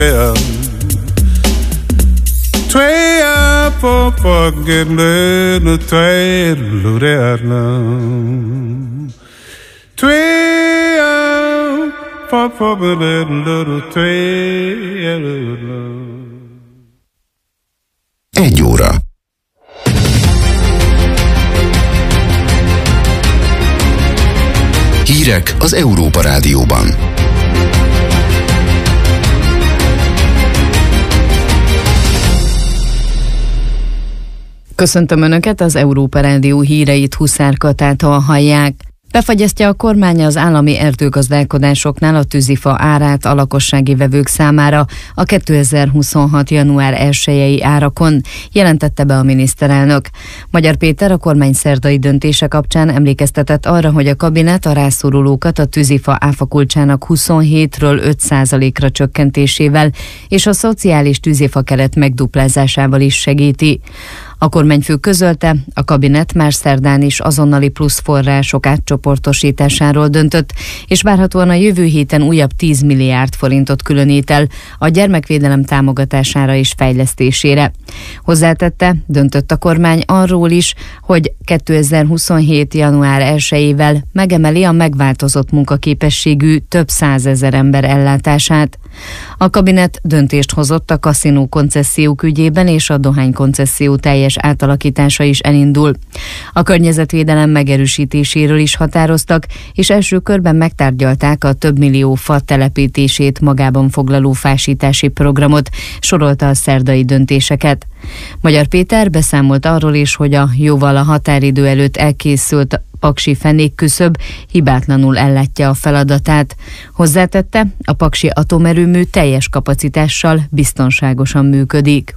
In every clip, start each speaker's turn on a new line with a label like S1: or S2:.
S1: Egy óra. Hírek az Európa Rádióban.
S2: Köszöntöm Önöket, az Európa Rádió híreit Huszár Katától hallják. Befagyasztja a kormány az állami erdőgazdálkodásoknál a tűzifa árát a lakossági vevők számára a 2026. január 1-i árakon, jelentette be a miniszterelnök. Magyar Péter a kormány szerdai döntése kapcsán emlékeztetett arra, hogy a kabinet a rászorulókat a tűzifa áfakulcsának 27-ről 5%-ra csökkentésével és a szociális tűzifa keret megduplázásával is segíti. A kormányfő közölte, a kabinet már szerdán is azonnali plusz források átcsoportosításáról döntött, és várhatóan a jövő héten újabb 10 milliárd forintot különít el a gyermekvédelem támogatására és fejlesztésére. Hozzátette, döntött a kormány arról is, hogy 2027. január 1-ével megemeli a megváltozott munkaképességű több százezer ember ellátását. A kabinet döntést hozott a kaszinó koncesziók ügyében, és a dohány koncesszió teljes átalakítása is elindul. A környezetvédelem megerősítéséről is határoztak, és első körben megtárgyalták a több millió fa telepítését magában foglaló fásítási programot, sorolta a szerdai döntéseket. Magyar Péter beszámolt arról is, hogy a jóval a határidő előtt elkészült paksi fenékküszöb hibátlanul ellátja a feladatát. Hozzátette, a paksi atomerőmű teljes kapacitással biztonságosan működik.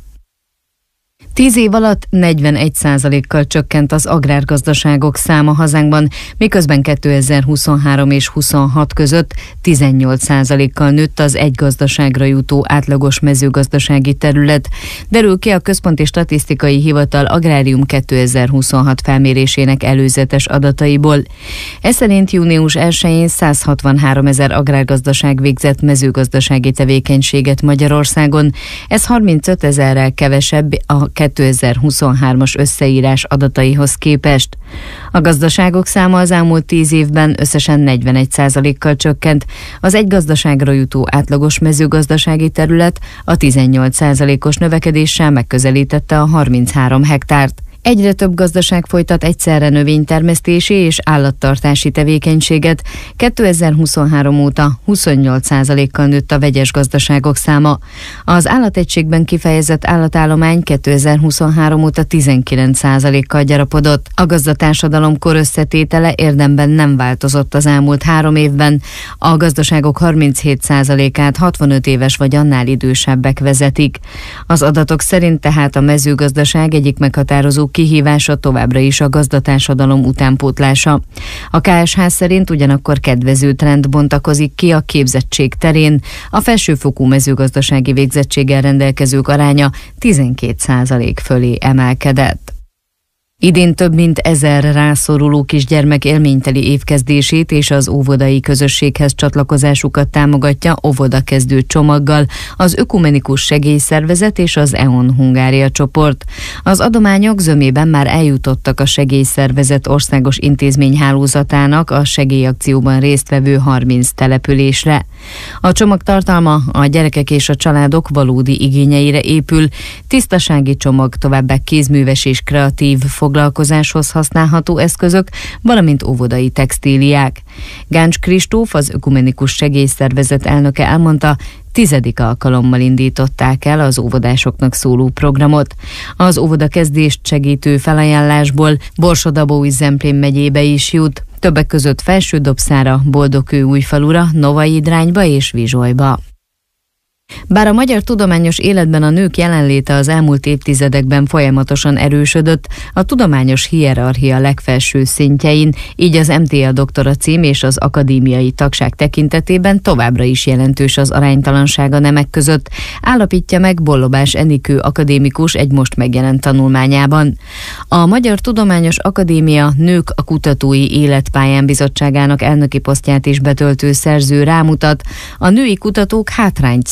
S2: 10 év alatt 41%-kal csökkent az agrárgazdaságok száma hazánkban, miközben 2023 és 26 között 18%-kal nőtt az egy gazdaságra jutó átlagos mezőgazdasági terület, derül ki a Központi Statisztikai Hivatal Agrárium 2026 felmérésének előzetes adataiból. Ez szerint június 1-én 163 000 agrárgazdaság végzett mezőgazdasági tevékenységet Magyarországon, ez 35 000-rel kevesebb a 2023-as összeírás adataihoz képest. A gazdaságok száma az elmúlt 10 évben összesen 41%-kal csökkent, az egy gazdaságra jutó átlagos mezőgazdasági terület a 18%-os növekedéssel megközelítette a 33 hektárt. Egyre több gazdaság folytat egyszerre növénytermesztési és állattartási tevékenységet. 2023 óta 28%-kal nőtt a vegyes gazdaságok száma. Az állategységben kifejezett állatállomány 2023 óta 19%-kal gyarapodott. A gazdatársadalom korösszetétele érdemben nem változott az elmúlt 3 évben. A gazdaságok 37%-át 65 éves vagy annál idősebbek vezetik. Az adatok szerint tehát a mezőgazdaság egyik meghatározó kihívása továbbra is a gazdatársadalom utánpótlása. A KSH szerint ugyanakkor kedvező trend bontakozik ki a képzettség terén. A felsőfokú mezőgazdasági végzettséggel rendelkezők aránya 12% fölé emelkedett. Idén több mint 1000 rászoruló kisgyermek élményteli évkezdését és az óvodai közösséghez csatlakozásukat támogatja óvodakezdő csomaggal az Ökumenikus Segélyszervezet és az EON Hungária csoport. Az adományok zömében már eljutottak a segélyszervezet országos intézményhálózatának a segélyakcióban résztvevő 30 településre. A csomag tartalma a gyerekek és a családok valódi igényeire épül, tisztasági csomag, továbbá kézműves és kreatív foglalkozáshoz használható eszközök, valamint óvodai textíliák. Gáncs Kristóf, az Ökumenikus Segélyszervezet elnöke elmondta, 10. alkalommal indították el az óvodásoknak szóló programot. Az óvodakezdést segítő felajánlásból Borsod-Abaúj-Zemplén megyébe is jut, többek között Felső-Dobszára, Boldogkőújfalura, Novaidrányba és Vizsolyba. Bár a magyar tudományos életben a nők jelenléte az elmúlt évtizedekben folyamatosan erősödött, a tudományos hierarchia legfelső szintjein, így az MTA doktora cím és az akadémiai tagság tekintetében továbbra is jelentős az aránytalanság a nemek között, állapítja meg Bollobás Enikő akadémikus egy most megjelent tanulmányában. A Magyar Tudományos Akadémia Nők a Kutatói Életpályán Bizottságának elnöki posztját is betöltő szerző rámutat, a női kutatók hátrányt szenvednek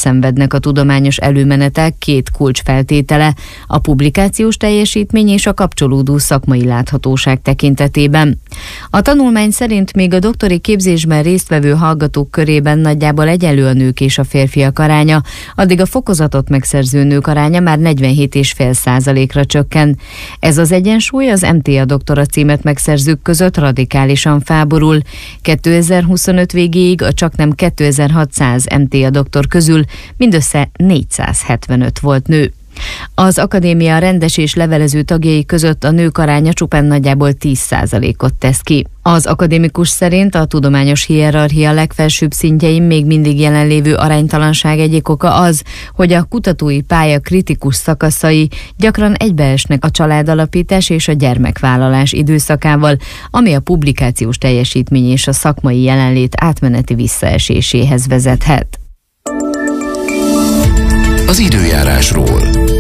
S2: a tudományos előmenetel két kulcsfeltétele, a publikációs teljesítmény és a kapcsolódó szakmai láthatóság tekintetében. A tanulmány szerint még a doktori képzésben résztvevő hallgatók körében nagyjából egyenlő a nők és a férfiak aránya, addig a fokozatot megszerző nők aránya már 47,5%-ra csökken. Ez az egyensúly az MTA doktora címet megszerzők között radikálisan felborul. 2025 végéig a csaknem 2600 MTA doktor közül mindössze 475 volt nő. Az akadémia rendes és levelező tagjai között a nők aránya csupán nagyjából 10%-ot tesz ki. Az akadémikus szerint a tudományos hierarchia legfelsőbb szintjein még mindig jelenlévő aránytalanság egyik oka az, hogy a kutatói pálya kritikus szakaszai gyakran egybeesnek a családalapítás és a gyermekvállalás időszakával, ami a publikációs teljesítmény és a szakmai jelenlét átmeneti visszaeséséhez vezethet.
S1: Az időjárásról.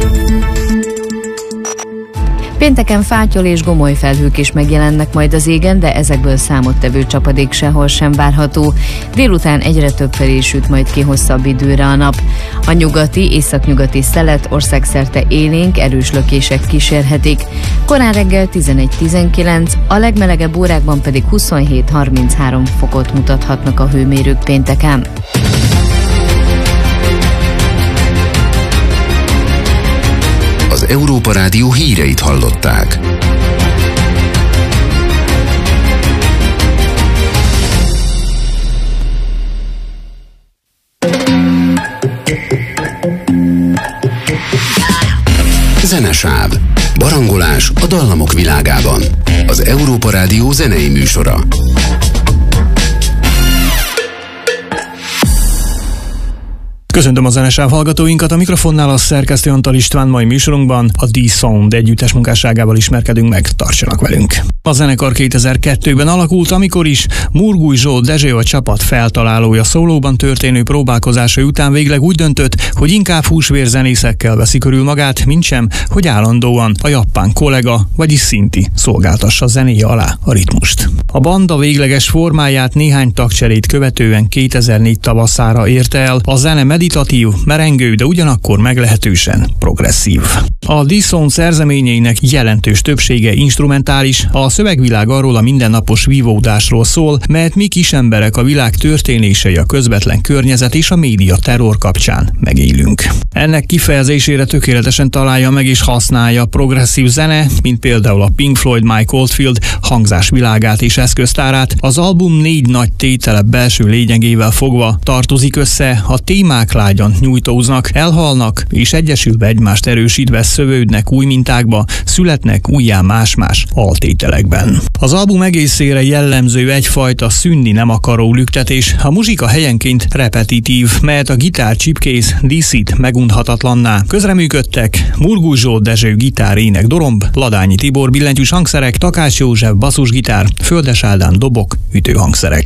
S2: Pénteken fátyol és gomoly felhők is megjelennek majd az égen, de ezekből számottevő csapadék sehol sem várható. Délután egyre több felé süt majd ki hosszabb időre a nap. A nyugati, északnyugati szelet országszerte élénk, erős lökések kísérhetik. Korán reggel 11-19, a legmelegebb órákban pedig 27-33 fokot mutathatnak a hőmérők pénteken.
S1: Az Európa Rádió híreit hallották. Zenesáv. Barangolás a dallamok világában. Az Európa Rádió zenei műsora.
S3: Köszöntöm a Zenesáv hallgatóinkat, a mikrofonnál a szerkesztő Antal István. Mai műsorunkban a D-Sound együttes munkásságával ismerkedünk meg, tartsanak velünk. A zenekar 2002-ben alakult, amikor is Murgúj Zsolt Dezső, a csapat feltalálója, szólóban történő próbálkozásai után végleg úgy döntött, hogy inkább húsvérzenészekkel veszi körül magát, mintsem, hogy állandóan a japán kollega, vagyis Szinti szolgáltassa zenéje alá a ritmust. A banda végleges formáját néhány tagcserét követően 2004 tavaszára érte el. A zene meditatív, merengő, de ugyanakkor meglehetősen progresszív. A D-Sound szerzeményeinek jelentős többsége instrumentális, a szövegvilág arról a mindennapos vívódásról szól, melyet mi kis emberek a világ történései, a közvetlen környezet és a média terror kapcsán megélünk. Ennek kifejezésére tökéletesen találja meg és használja a progresszív zene, mint például a Pink Floyd Mike Oldfield hangzásvilágát és eszköztárát. Az album 4 nagy tétele belső lényegével fogva tartozik össze, a témák lágyan nyújtóznak, elhalnak és egyesülve egymást erősítve szövődnek új mintákba, születnek újjá más-más altételekben. Az album egészére jellemző egyfajta szűnni nem akaró lüktetés, a muzsika helyenként repetitív, melyet a gitár csipkész díszít megunhatatlanná. Közreműködtek Murgúj Zsolt Dezső gitár, ének, doromb, Ladányi Tibor billentyűs hangszerek, Takács József basszusgitár, Földes Ádám dobok, ütőhangszerek.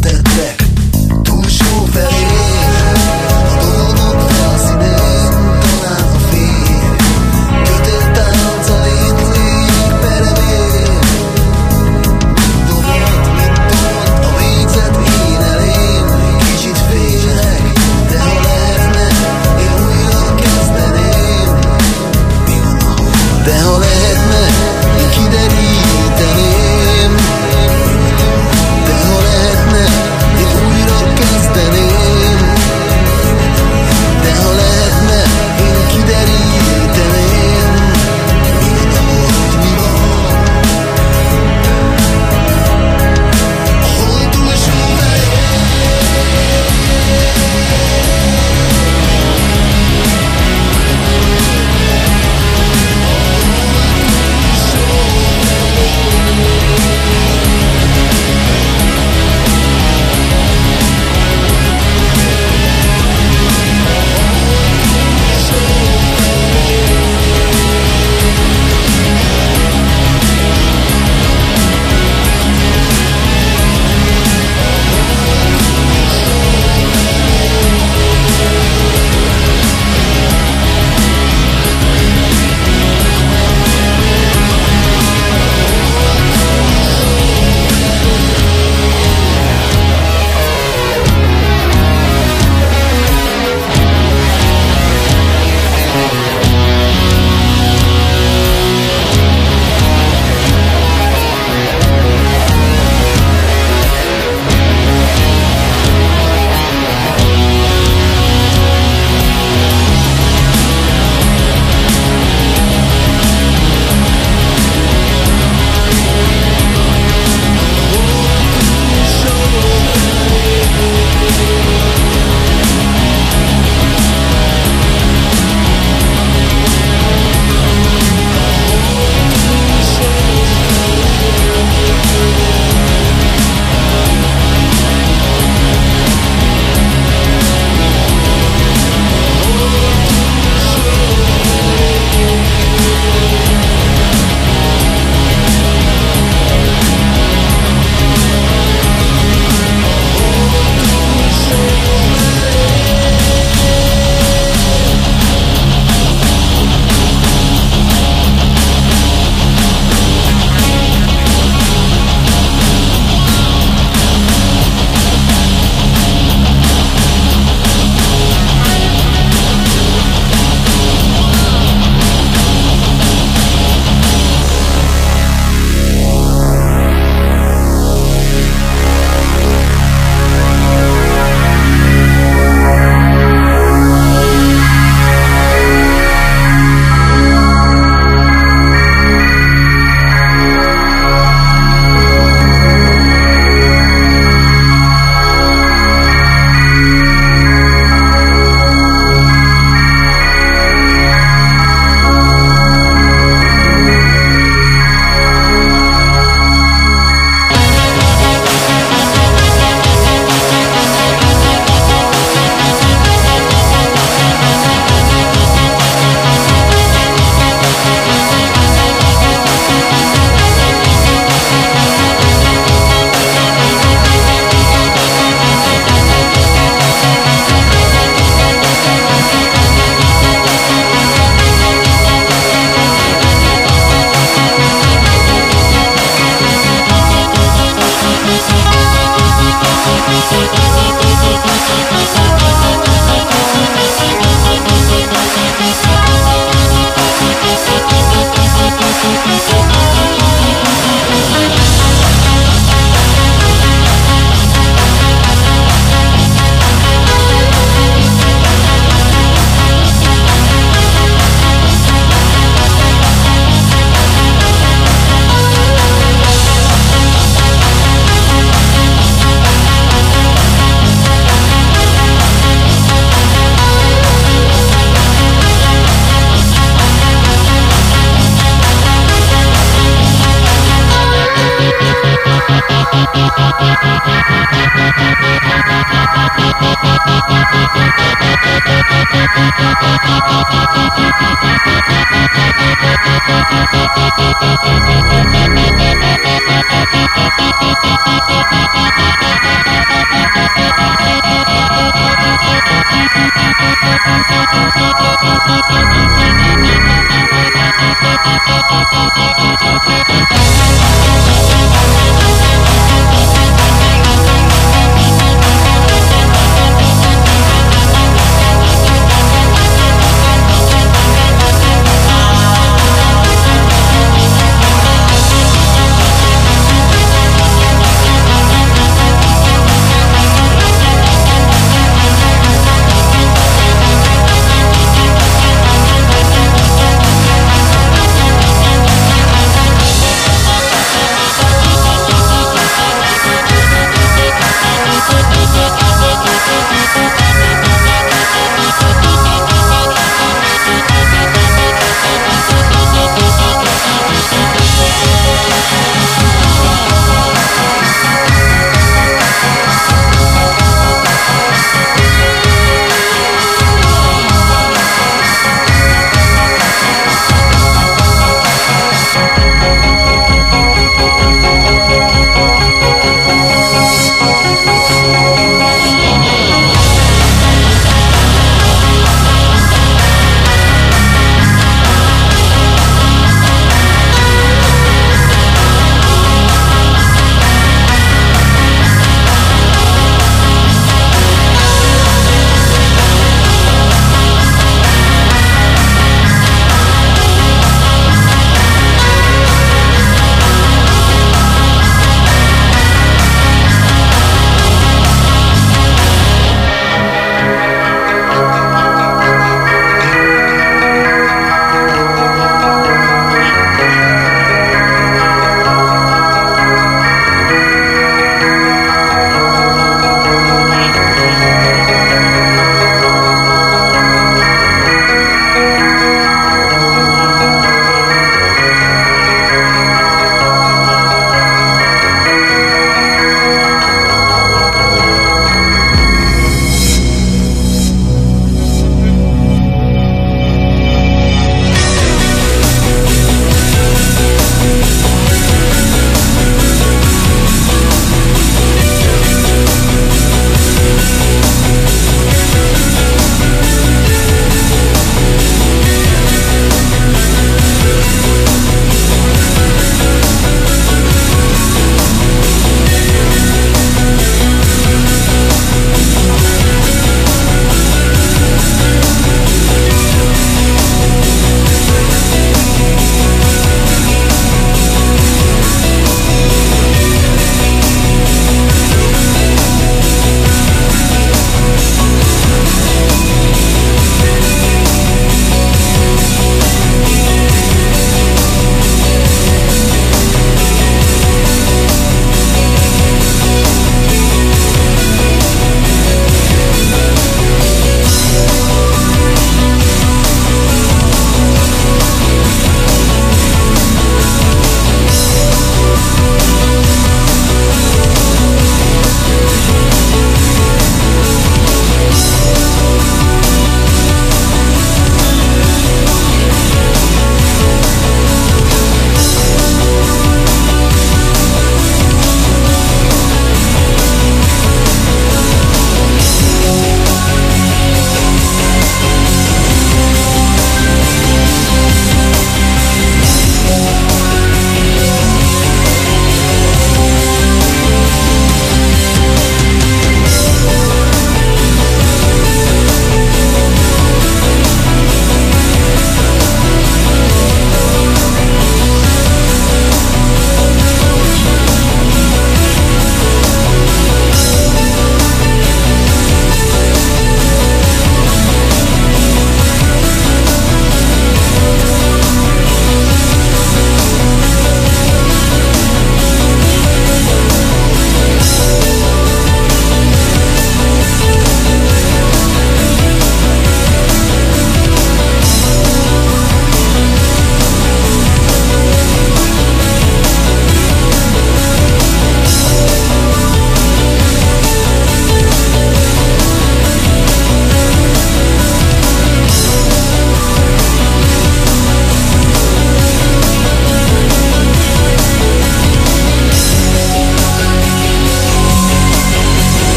S4: tettek túlsó felé. A dolgok felszínén talán a fény kötött tánccal indulít peremény. Mind dobott, a végzet én elém. Kicsit félek, de ha lehetne, én újra kezdeném. Mi van ahol? De ha lehetne, én kideríteném. De ha lehetne, én újra kezdeném. De ha lehetne, én kideríteném. Mi van ahol, mi van? A hold túlsó felén.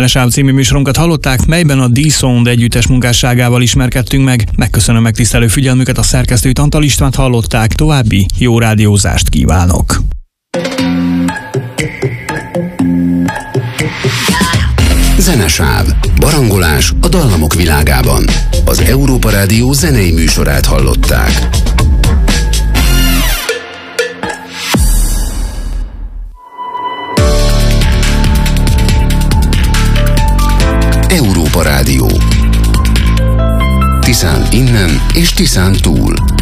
S3: Zenesáv című műsorunkat hallották, melyben a D-Sound együttes munkásságával ismerkedtünk meg. Megköszönöm megtisztelő figyelmüket, a szerkesztőt, Antal Istvánt hallották, további jó rádiózást kívánok!
S1: Zenesáv. Barangolás a dallamok világában. Az Európa Rádió zenei műsorát hallották. Európa Rádió. Tiszán innen és Tiszán túl.